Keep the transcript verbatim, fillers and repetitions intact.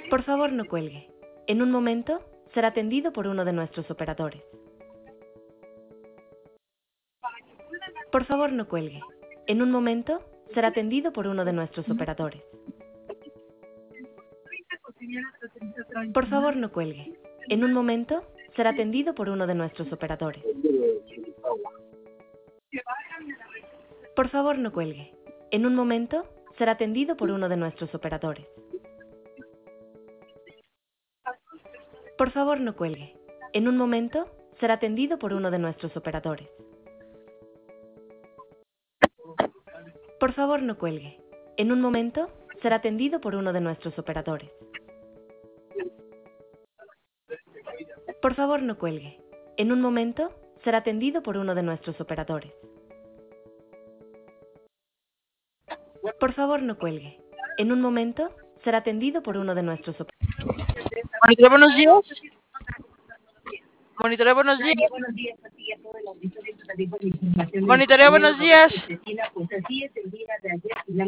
Por favor, no cuelgue. En un momento, será atendido por uno de nuestros operadores. Por favor, no cuelgue. En un momento, será atendido por uno de nuestros operadores. Por favor, no cuelgue. En un momento, será atendido por uno de nuestros operadores. Por favor, no cuelgue. En un momento, será atendido por uno de nuestros operadores. Por favor, no cuelgue. En un momento, será atendido por uno de nuestros operadores. Por favor, no cuelgue. En un momento, será atendido por uno de nuestros operadores. Por favor, no cuelgue. En un momento, será atendido por uno de nuestros operadores. Por favor, no cuelgue. En un momento, será atendido por uno de nuestros operadores. Monitoreo, buenos días. Monitoreo, buenos días. Monitoreo, buenos días.